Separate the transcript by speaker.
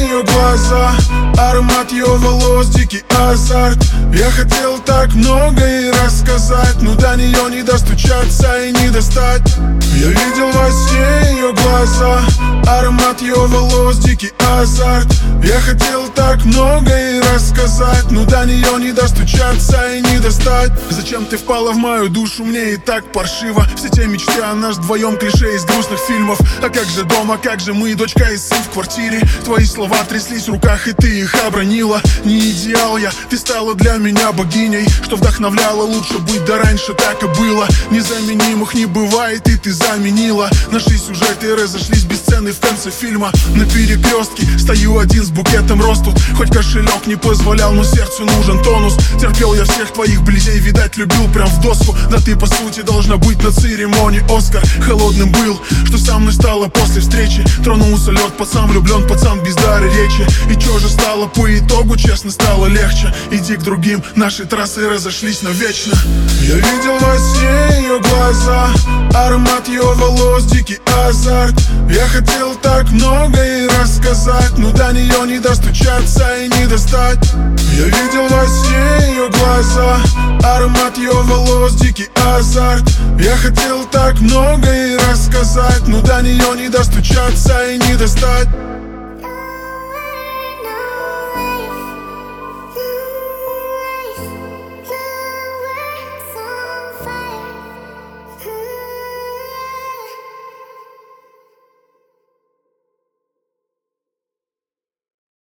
Speaker 1: ее глаза, аромат ее волос, дикий азарт. Я хотел так много ей рассказать, но до нее не достучаться и не достать. Я видел во сне ее глаза, аромат ее волос, дикий азарт. Я хотел так много ей рассказать, но до нее не достучаться и не достать. Зачем ты впала в мою душу, мне и так паршиво. Все те мечты о нас вдвоем, клише из грустных фильмов. А как же дома, как же мы, дочка и сын в квартире. Твои слова тряслись в руках, и ты их обронила. Не идеал я, ты стала для меня богиней, что вдохновляла лучше быть, да раньше так и было. Незаменимых не бывает, и ты заменила. Наши сюжеты разошлись, бесценны в конце фильма. На перекрестке стою один с букетом роз тут. Хоть кошелек не позволял, но сердцу нужен тонус. Терпел я всех твоих близей, видать, любил прям в доску. Да ты по сути должна быть на церемонии Оскар. Холодным был, что со мной стало после встречи. Тронулся лед, пацан влюблен, пацан без дара речи. И чё же стало по итогу, честно, стало легче. Иди к другим, наши трассы разошлись навечно. Я видел во сне ее глаза, аромат ее волос, дикий азарт. Я хотел так много ей рассказать, но до нее не достучаться и не достать. Я видел во сне ее глаза, аромат ее волос, дикий азарт. Я хотел так много ей рассказать, но до нее не достучаться и не достать.